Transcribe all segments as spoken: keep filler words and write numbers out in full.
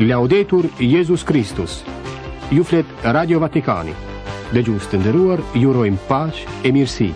Laudetur Jesus Christus. Ju flet Radio Vatikani. Dëgjues të nderuar, ju urojmë paqë e mirësi.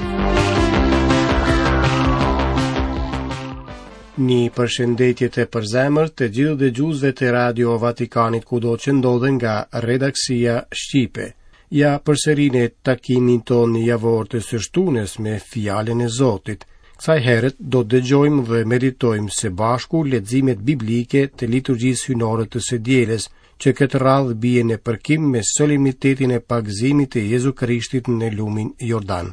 Një përshëndetje të përzemërt të gjithë dëgjuesve të Radio Vatikanit kudo që ndodhen nga redaksia Shqipe. Ja përsërinë takimin tonë javor të së shtunës me fjalën e Zotit. Kësaj herët do të dëgjojmë dhe meditojmë së bashku leximet biblike të liturgjisë hynore të së dielës, që këtë radhë bie në përkim me solemnitetin e pagëzimit të Jezu Krishtit në lumin Jordan.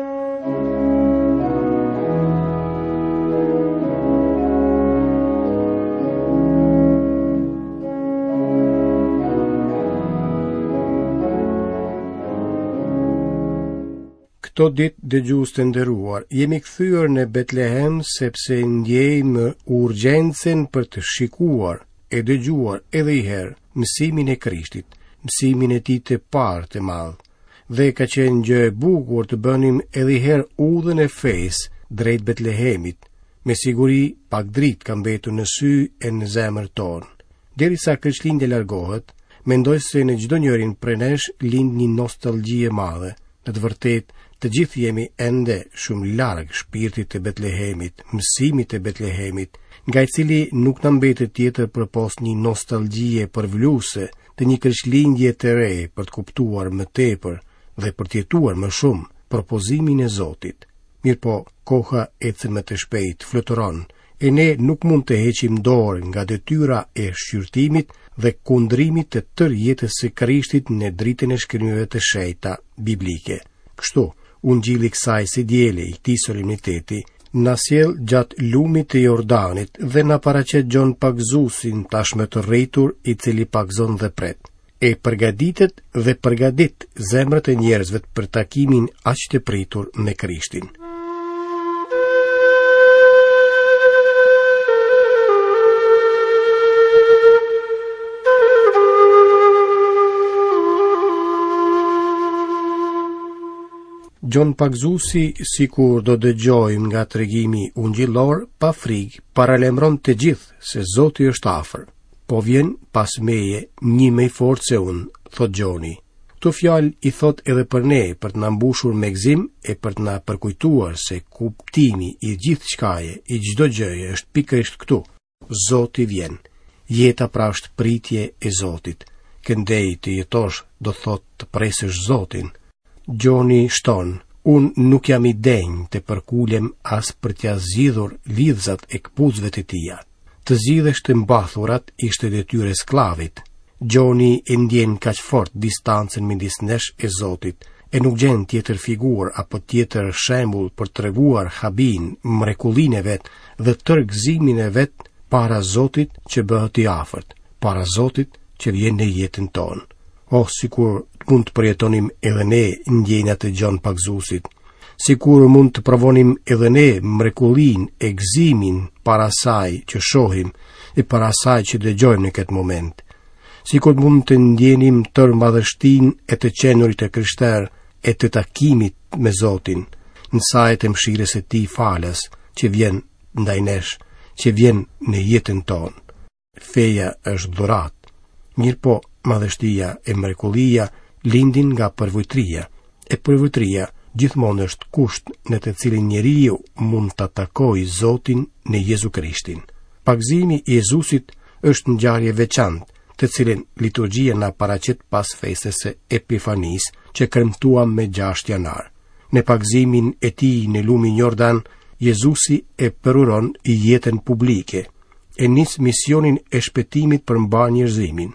Këto ditë dëgjues të nderuar, jemi kthyer në Betlehem sepse ndjejmë urgjencën për të shikuar e dëgjuar edhe i herë mësimin e Krishtit, mësimin e tij të parë të madh. Dhe ka qenë gjë e bukur të bënim edhe i herë udhën e fesë drejt Betlehemit. Me siguri pak dritë ka mbetur në sy e në zemër tonë. Derisa Krishtlindja largohet, mendoj se në çdo njërin prej nesh lind një nostalgji e madhe. Në të vërtetë, të gjithë jemi ende shumë larg shpirtit të Betlehemit, mësimit të Betlehemit, nga i cili nuk na mbetet tjetër përpos një nostalgjie përvluese të një Krishtlindje të re për të kuptuar më tepër dhe për të jetuar më shumë propozimin e Zotit. Mirpo, koha ecën më të shpejt, fluturon, e ne nuk mund të heqim dorë nga detyra e shqyrtimit dhe kundrimit të tërë jetës së Krishtit në dritën e shkrimeve të shenjta biblike. Kështu, ungjilli kësaj si diele i këtij solemniteti na sjell gjatë lumit të Jordanit dhe na paraqet Gjon Pagzusin tashmë të rritur, i cili pagzon dhe pret. E përgatitet dhe përgatit zemrat e njerëzve për takimin aq të pritur me Krishtin. Gjon Pagzusi, si kur do dëgjojmë nga tregimi ungjillor, pa frikë paralajmëron të gjithë se Zoti është afër. Po vjen pas meje një më i fortë se unë, thot Gjoni. Këto fjalë i thot edhe për ne, për të na mbushur me gëzim e për të na përkujtuar se kuptimi i gjithçkaje, i çdo gjëje është pikërisht këtu. Zoti vjen. Jeta pra është pritje e Zotit. Këndej të jetosh do thot të presësh Zotin. Gjoni shton, unë nuk jam i denjë të përkulem as për t'ja zgjidhur lidhzat e këpucëve të tija. Të zgjidhesh të mbathurat ishte detyrë e sklavit. Gjoni e ndjen kaq fort distancën midis nesh e Zotit, e nuk gjen tjetër figurë apo tjetër shembull për treguar habin, mrekullinë e vet dhe tërë gëzimin e vet para Zotit që bëhet i afërt, para Zotit që vjen në jetën tonë. Oh, sikur mund të përjetonim edhe ne ndjenjat e Gjon Pagzusit, sikur mund të provonim edhe ne mrekullin e gëzimin para saj që shohim e para saj që dëgjojmë në këtë moment, sikur mund të ndjenim tërë madhështinë e të qenurit e krishter e të takimit me Zotin, në sajt e mëshirës e tij falas që vjen ndaj nesh, që vjen në jetën tonë. Feja është dhurat, mirëpo madhështia e mrekullia lindin nga përvojtria, e përvojtria gjithmonë është kusht në të cilin njeriu mund të takojë Zotin në Jezu Krishtin. Pagëzimi i Jezusit është ngjarje veçantë, të cilin liturgjia na paraqet pas festës së Epifanisë që kremtuam me gjashtë janar. Në pagëzimin e tij në lumin Jordan, Jezusi e përuron jetën publike, e nis misionin e shpëtimit për mbar njerëzimin.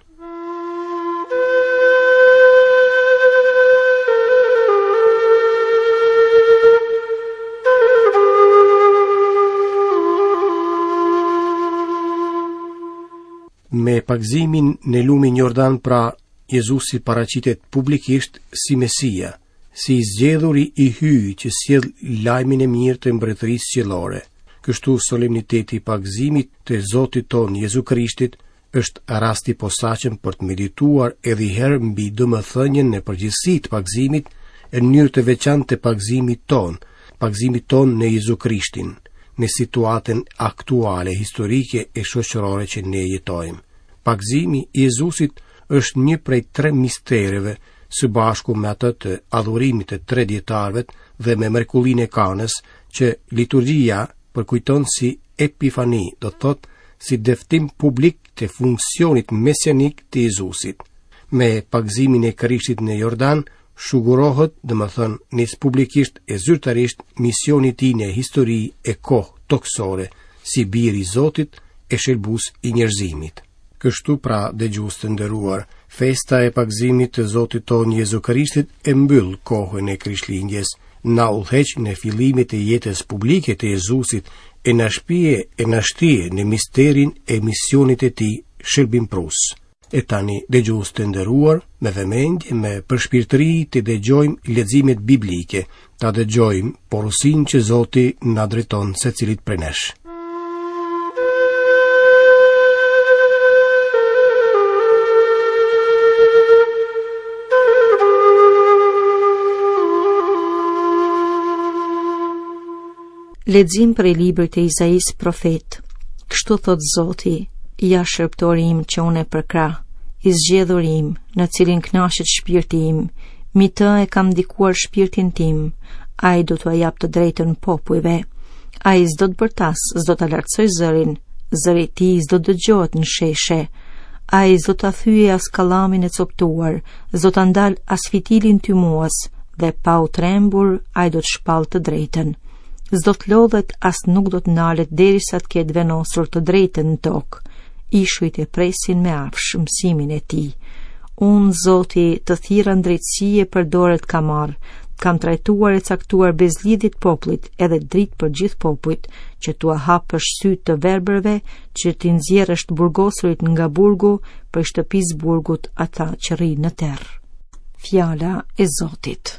Me pagëzimin në lumin Jordan, pra, Jezusi paraqitet publikisht si Mesia, si i zgjedhuri i hyj që sjell lajmin e mirë të mbretërisë qiellore. Kështu solemniteti i pagëzimit të Zotit ton Jezu Krishtit është rasti posaçëm për të medituar edhe herë mbi domethënien e përgjithësisë të pagëzimit në mënyrë të veçantë të pagëzimit ton, pagëzimit ton në Jezu Krishtin, në situatën aktuale historike e shoqërore që ne jetojmë. pagëzimi i Jezusit është një prej tre mistereve, së bashku me atë të adhurimit të tre dietarëve dhe me mrekullinë e Kanës, që liturgjia përkujton si epifani, do të thotë si deftim publik të funksionit mesianik të Jezusit. Me pagëzimin e Krishtit në Jordan, shugurohet, dhe më thënë, nis publikisht e zyrtarisht misioni tij në histori e kohë toksore, si biri i Zotit e shelbus i njerëzimit. Kështu pra, dëgjues të nderuar, festa e pagëzimit të Zotit tonë Jezu Krishtit e mbyll kohën e Krishtlindjes, na udhëheq në fillimin e jetës publike të Jezusit e na shpije e na shtije në misterin e misionit e tij shërbimprus. E tani, dëgjues të nderuar, me vëmendje, me përshpirtëri të dëgjojmë leximet biblike, ta dëgjojmë porosinë që Zoti na drejton secilit prej nesh. Lexim për i librit të Izais profet. Kështu thot Zoti, ja shërptori im që unë e përkrah, i zgjedhur im, në cilin kënaqet shpirti im, mi të e kam ndikuar shpirtin tim, ai do t'ua jap të drejtën popujve. Ai s'do të bërtas, s'do ta lartësoj zërin, zëri i tij s'do dëgjohet në sheshe. Ai s'do ta thyej as kallamin e coptuar, s'do ta ndal as fitilin tymues, dhe pa u trembur ai do të shpall të drejtën. S'do të lodhet as nuk do të nalet derisa të ketë vendosur të drejtën në tokë. Ishujt e presin me afsh mësimin e tij. Unë, Zoti, të thirrën drejtësie për dorët kam marrë, kam trajtuar e caktuar bezlidhit popullit, edhe dritë për gjithë popujt, që tua hapësh sytë të verbërve, që t'i nxjerrësh të burgosurit nga burgu, për shtëpisë burgut ata që rrinë në terr. Fjala e Zotit.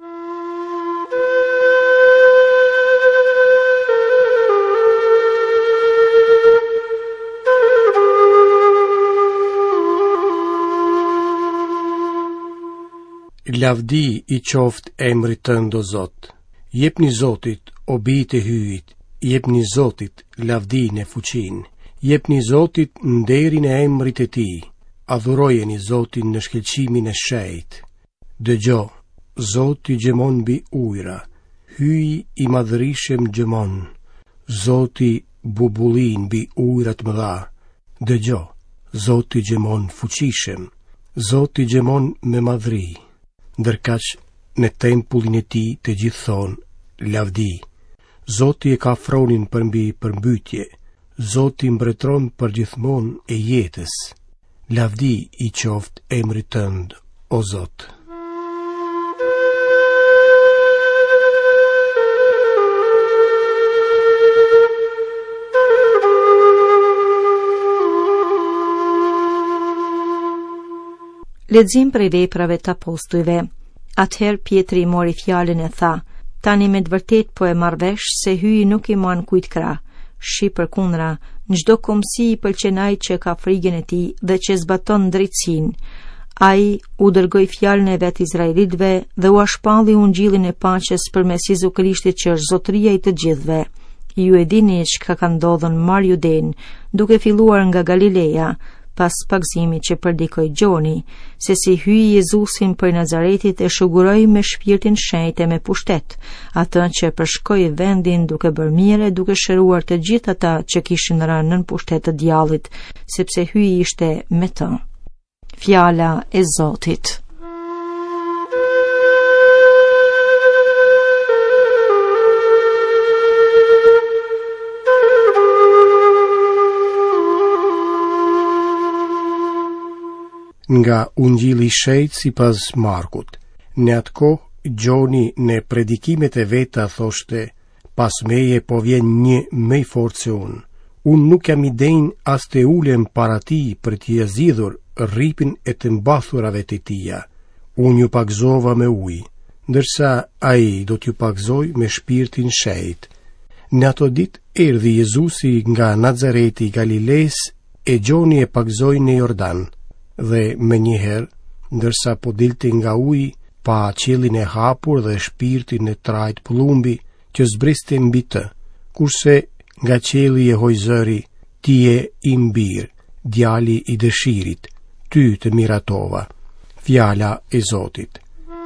Lavdi i qoft emrit tënd o Zot. Jepni Zotit o bijtë e hyjit, jepni Zotit lavdinë e fuqinë, jepni Zotit nderin e emrit e tij. Adhurojeni Zotin në shkëlqimin e shejt. Dëgjo, Zoti gjemon mbi ujra, hyji i madhërishem gjemon. Zoti bubullin mbi ujrat mëdha. Dëgjo, Zoti gjemon fuqishem, Zoti gjemon me madhri. Ndërkaq në tempullin e tij të gjithë thonë lavdi. Zoti e ka fronin për mbi përmbytje, Zoti mbretëron për gjithmonë e jetës. Lavdi i qoft emrit tënd, o Zot. Lexim për i veprave të apostujve. Atëherë Pietri mori fjalën e tha, tani me të vërtet po e marr vesh se hyi nuk i man kujt krah. Shi përkundra, në çdo komsi i pëlqen ai që ka frigën e tij dhe që zbaton drejtsinë. Ai u dërgoi fjalën e vet izraelitëve dhe u shpalli ungjillin e paqes përmes Jezu Krishtit që është zotëria i të gjithëve. Ju e dini çka ka ndodhur mar Juden, duke filluar nga Galileja, pas pagëzimit që përdikoi Gjoni, se si hyi Jezusin për Nazaretit e shuguroi me shpirtin shenjtë me pushtet, atë që përshkoi vendin duke bërë mirë, duke shëruar të gjithë ata që kishin rënë nën pushtet të djallit, sepse hyi ishte me të. Fjala e Zotit. Nga ungjilli i shejt sipas Markut. Në atë kohë Gjoni në predikimet e veta thoshte, pas meje po vjen një më i fortë se unë. Unë nuk jam i denj as të ulem para tij për t'i zgjidhur rripin e të mbathurave të tija. Unë ju pagëzova me ujë, ndërsa ai do t'ju pagëzoj me shpirtin shejt. Në ato ditë erdhi Jezusi nga Nazareti i Galiles e Gjoni e pagëzoi në Jordan. Dhe me njëherë, ndërsa po dilte nga uji, pa qiellin e hapur dhe shpirtin e trajt pëllumbi që zbriste mbi të, kurse nga qielli e hoj zëri, ti je i mbir, djali i dëshirit, ty të miratova. Fjala e Zotit.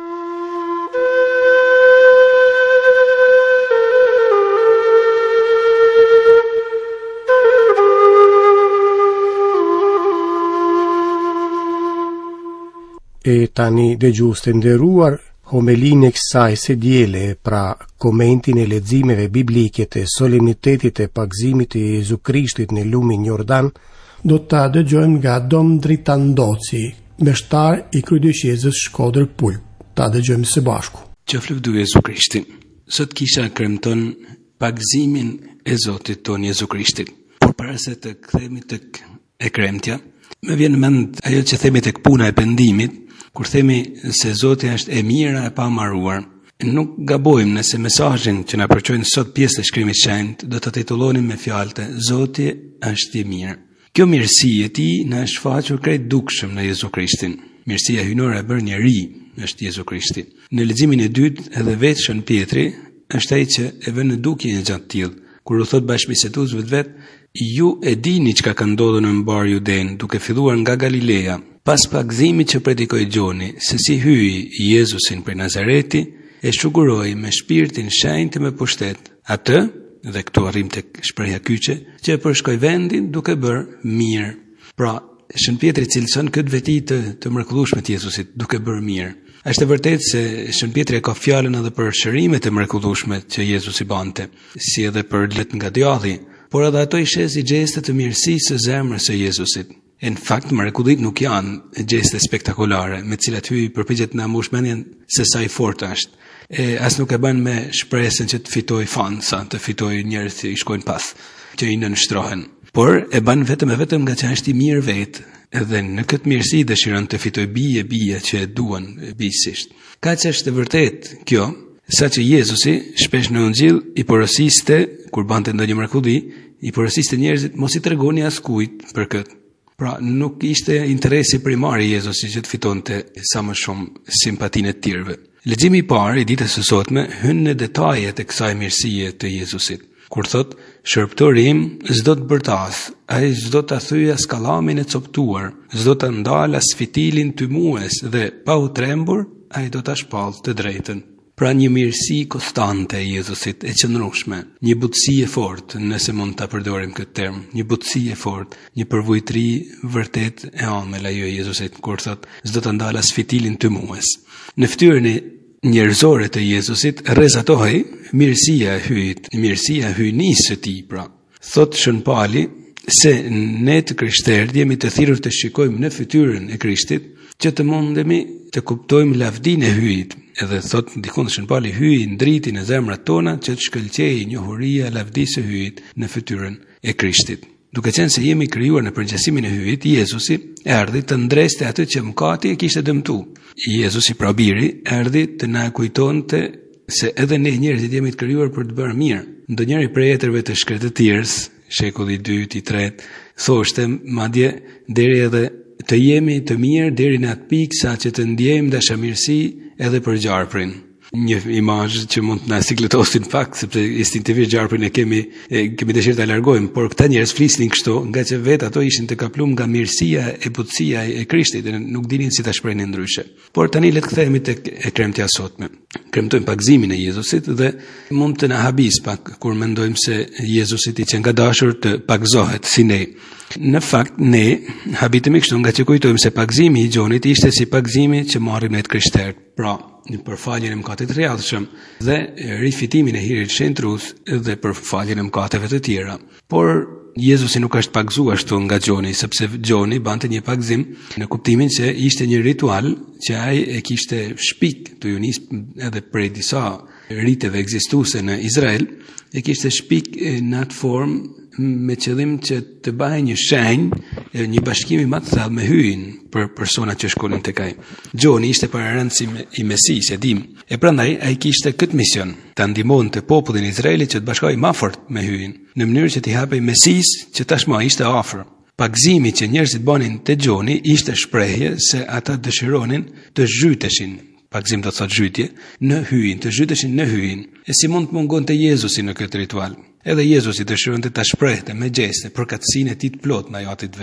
E tani dëgjues të nderuar, homelinë e kësaj së diele, pra komentin e leximeve biblike të solemnitetit e pagëzimit të Jezu Krishtit në lumin Jordan, do ta dëgjojmë nga Dom Dritan Ndoci, mbështar i kryedyqezës Shkodër Pulp. Ta dëgjojmë së bashku. Qoftë Jezu Krishti. Sot kisha kremton pagëzimin e Zotit ton Jezu Krishtit. Por para se të kthehemi tek e kremtja, më vjen mend ajo që themi tek puna e pendimit, kur themi se Zoti është e mira e pamaruar. Nuk gabojmë nëse mesazhin që na përqojnë sot pjesë të shkrimit shenjtë do të titullonim me fjalët Zoti është i mirë. Kjo mirësi e tij na është shfaqur krejt dukshëm në Jezu Krishtin. Mirësia hyjnore e bërë njeri është Jezu Krishti. Në leximin e dytë edhe vetë Shën Pietri është ai që e vën në dukje një gjatë tillë, kur u thot bashkëbisetuesve të vet, ju e dini çka ka ndodhur në mbar Juden, duke filluar nga Galilea, pas pagëzimit që predikoi Gjoni, se si hyi Jezusin prej Nazareti, e shuguroi me shpirtin shenjtë me pushtet. Atë, dhe këtu arrim tek shprehja kyçe, që e përshkoi vendin duke bërë mirë. Pra, Shën Pietri cilëson këtë veti të, të mrekullueshme të Jezusit, duke bërë mirë. Është e vërtetë se Shën Pietri ka fjalën edhe për shërimet e mrekullueshme që Jezusi bante, si edhe për let nga djalli, por edhe ato i sheh si gjeste të mirësisë së zemrës së Jezusit. E në fakt, mrekullit nuk janë gjeste spektakolare, me cilat hyi përpiqet na mbush mendjen se sa i fortë është. E as nuk e bën me shpresën që të fitoj fansa, të fitoj njerëz që i shkojnë pas, që i nënshtrohen. Por e bën vetëm e vetëm nga që është i mirë vetë, edhe në këtë mirësi dëshiron të fitoj bie bie që e duan bijësisht. Ka që është e vërtetë kjo, saqë Jezusi shpesh në Ungjil i porosiste kur bante ndonjë mrekulli, i porosiste njerëzit mos i tregoni askujt për këtë. Pra, nuk ishte interesi primar i Jezusit që të fitonte sa më shumë simpatinë e tjerëve. Leximi i parë i ditës së sotme hyn në detajet e kësaj mirësie të Jezusit. Kur thot, shërptori im s'do të bërtas, ai s'do ta thyej as kallamin e coptuar, s'do ta ndal as fitilin tymues dhe pa u trembur, ai do ta shpall të drejtën. Pra një mirësi konstante e Jezusit, e qëndrueshme, një butësi e fortë, nëse mund ta përdorim këtë term, një butësi e fortë, një përvojtëri vërtet e ëmbël ajo e Jezusit, kur thot, s'do ta ndal as fitilin tymues. Në fytyrën e njerëzore të Jezusit rrezatohej mirësia e hyjit, mirësia e hyjnisë së tij, pra. Thot Shën Pali se ne të krishterët jemi të thirrur të shikojmë në fytyrën e Krishtit që të mundemi të kuptojmë lavdinë e hyjit. Edhe thot dikun Shën Pali, hyji ndriti në zemrat tona që të shkëlqejë njohuria e lavdisë së hyjit në fytyrën e Krishtit. Duke qenë se jemi krijuar në përgjithësimin e hyjit, Jezusi erdhi të ndreste atë që mëkati e kishte dëmtuar. Jezusi pra biri erdhi të na kujtonte se edhe ne njerëzit jemi të krijuar për të bërë mirë. Ndonjëri prej etërve të shkretëtirës, shekulli i dytë, i tretë, thoshte madje deri edhe të jemi të mirë deri në atë pikë sa që të ndjejmë dashamirësi edhe për gjarprin. Një imazh që mund të na sikletosin pak, sepse instinktivisht gjarprin e kemi e, kemi dëshirë ta largojmë, por këta njerëz flisnin kështu, nga që vetë ato ishin të kapluar nga mirësia e butësia e Krishtit dhe nuk dinin si ta shprehnin ndryshe. Por tani le të kthehemi tek e kremtja sotme. Kremtojmë pagëzimin e Jezusit dhe mund të na habis pak kur mendojmë se Jezusi i që nga dashur të pagëzohet si ne. Në fakt, ne habitemi kështu nga që kujtojmë se pagëzimi i Gjonit ishte si pagëzimi që marrim ne të krishterët. Pra, në përfaljen e mëkatit të rrjedhshëm dhe rifitimin e hirit shentrus dhe përfaljen e mëkateve të tjera. Por Jezusi nuk është pagëzuar ashtu nga Gjoni, sepse Gjoni bante një pagëzim në kuptimin se ishte një ritual që ai e kishte shpik të junis edhe prej disa riteve ekzistuese në Izrael, e kishte shpik në atë formë me qëllim që të bëhej një shenjë, një bashkimi më të thellë me hyjin për personat që shkonin tek ai. Gjoni ishte pararendësi i Mesisë, e dim. E prandaj ai kishte këtë mision, ta ndihmonte popullin e Izraelit që të bashkohej më fort me hyjin, në mënyrë që t'i hapej Mesisë që tashmë ishte afër. Pagëzimi që njerëzit bënin te Gjoni ishte shprehje se ata dëshironin të zhyteshin, pagëzim do të thotë zhytje, në hyjin, të zhyteshin në hyjin. E si mund të mungonte Jezusi në këtë ritual? Edhe Jezusi dëshironte ta shprehte me gjeste përkatësinë e tij të plotë ndaj atit vet.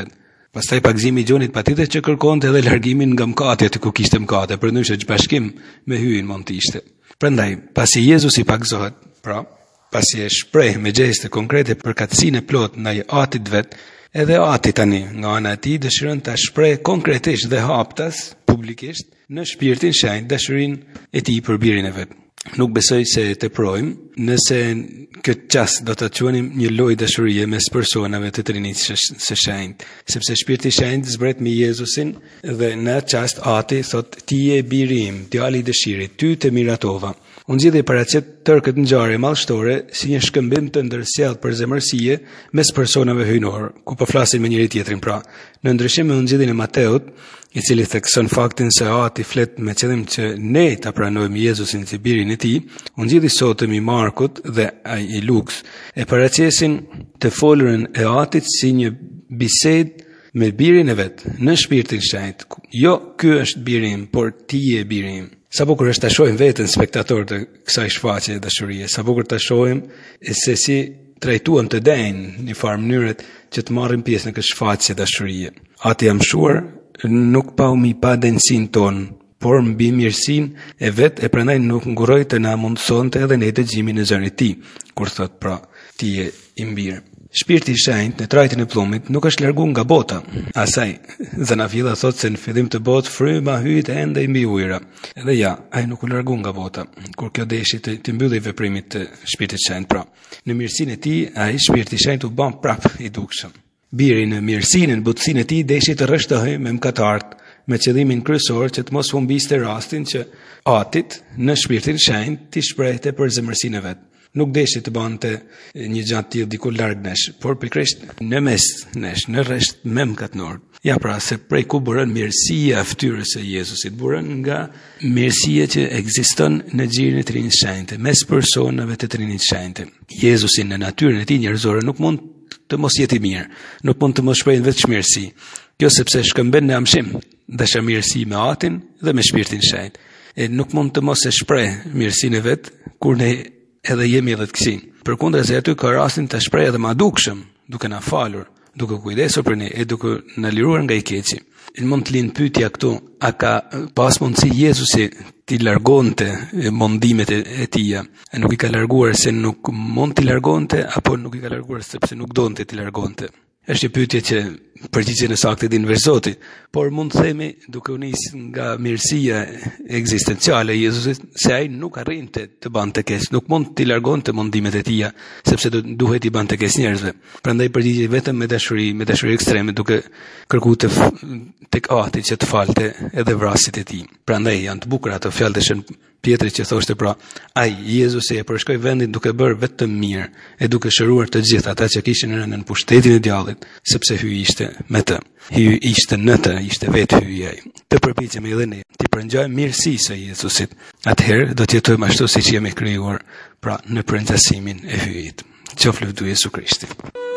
Pastaj pagëzimi i Gjonit patjetër që kërkonte edhe largimin nga mëkati aty ku kishte mëkate, përndryshe bashkim me hyen mund të ishte. Prandaj, pasi Jezusi pagëzohet, pra, pasi e shpreh me gjeste konkrete përkatësinë e plot ndaj atit vet, edhe ati tani nga ana e tij dëshiron ta shpreh konkretisht dhe haptas publikisht në Shpirtin Shenjtë dashurinë e tij për birin e vet. Nuk besoj se teprojmë nëse këtë qast do të quanim një lloj dashurie mes personave të Trinitës së Shenjtë, sepse Shpirti i Shenjtë zbret me Jezusin dhe në atë qast ati thot ti je biri im, djali i dëshirit, ty të miratova. Unë zgjidhej paraqet tërë këtë ngjarje mallshtore si një shkëmbim të ndërsjellë për zemërsie mes personave hyjnor, ku po flasin me njëri tjetrin. Pra, në ndryshim me ungjillin e Mateut, i cili thekson faktin se ati flet me qëllim që ne ta pranojmë Jezusin si birin e tij, ungjilli sotëm i Markut dhe ai i Lukës e paraqesin të folurën e atit si një bisedë me birin e vet në Shpirtin Shenjtë. Jo, ky është biri im, por ti je biri im. Sa bukur është ta shohim veten spektator të kësaj shfaqje dashurie, sa bukur ta shohim se si trajtuam të denj në farë mënyrë që të marrim pjesë në këtë shfaqje dashurie. Ati jam shuar, nuk pa mi pa denjësinë tonë, por mbi mirësinë e vet e prandaj nuk nguroj të na mundsonte edhe ne dëgjimin e zërit të tij, kur thot pra, ti je i mirë. Shpirti i Shenjtë në trajtin e plumit nuk është larguar nga bota. Asaj, Zanavilla thot se në fillim të botë fryma hyet ende mbi ujëra. Edhe ja, ai nuk u largua nga bota, kur kjo deshi të, të mbylli veprimit të Shpirtit të Shenjtë. Pra, në mirësinë e tij, ai Shpirti i Shenjtë u bën prap i dukshëm. Biri në mirësinë, në butësinë e tij deshi të rreshtohej me mëkatarët, me qëllimin kryesor që të mos humbiste rastin që atit në Shpirtin e Shenjtë t'i shprehte për zemërsinë e vet. Nuk deshi të bante një gjatë tillë diku larg nesh, por pikërisht në mes nesh, në rresht me mëkatnor. Ja pra, se prej ku buron mirësia e fytyrës së Jezusit, buron nga mirësia që ekziston në xhirin e Trinitës së Shenjtë, mes personave të Trinitës së Shenjtë. Jezusi në natyrën e tij njerëzore nuk mund të mos jetë i mirë, nuk mund të mos shprehë vetë çmirësi. Kjo sepse shkëmben në amshim, dashamirësi me Atin dhe me Shpirtin e Shenjtë. E nuk mund të mos e shprehë mirësinë e vet kur ne edhe jemi edhe të kësin. Përkundër se aty ka rastin të shprej edhe ma dukshëm, duke na falur, duke kujdesur për ne, e duke na liruar nga i keqi. Në mund të linë pyetja këtu, a ka pas mundësi Jezusi t'i largonte mundimet e, e tija, e nuk i ka larguar se nuk mund t'i largonte, apo nuk i ka larguar sepse nuk donte t'i largonte. Është një pyetje që përgjigjen e saktë din veç Zoti, por mund të themi duke u nis nga mirësia ekzistenciale e Jezusit se ai nuk arrinte të bante keq, nuk mund t'i largonte mundimet e tija, sepse do duhet i bante keq njerëzve. Prandaj përgjigjej vetëm me dashuri, me dashuri ekstreme, duke kërkuar të tek Ati që të falte edhe vrasit e tij. Prandaj janë të bukura ato fjalë të Shën Pietrit që thoshte pra, ai Jezusi e përshkoi vendin duke bërë vetëm mirë, e duke shëruar të gjithë ata që kishin rënë në pushtetin e djallit, sepse hyi ishte me të. Hyi ishte në të, ishte vetë hyi ai. Të përpiqemi edhe ne të pranojmë mirësisë së Jezusit. Atëherë do të jetojmë ashtu siç jemi krijuar, pra në prengjasimin e hyjit. Qoftë lëvdu Jezu Krishti.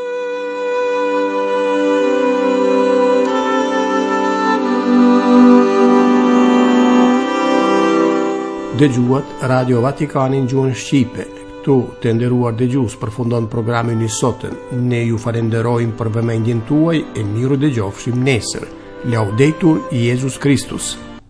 Dëgjuat Radio Vatikanin gjuhën shqipe. Këtu të nderuar dëgjues përfundon programin i sotëm. Ne ju falenderojmë për vëmendjen tuaj e miru dëgjofshim nesër. Laudetur Jesus Christus.